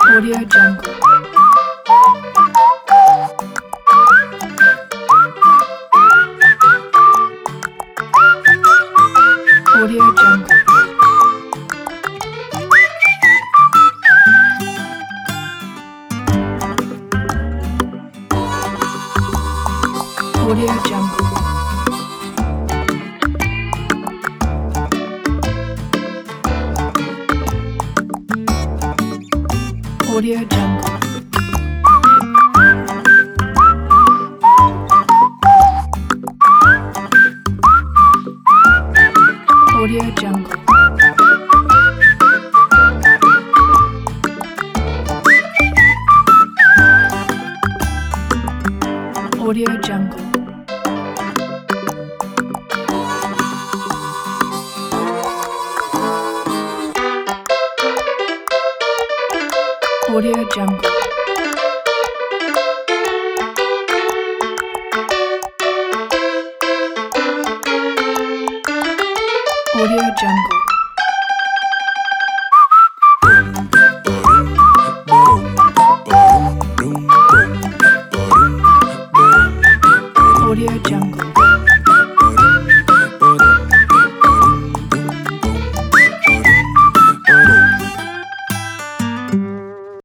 Audio Jungle. Audio Jungle. Audio Jungle. Audio Jungle. Audio Jungle. Audio Jungle. Audio Jungle. Audio Jungle.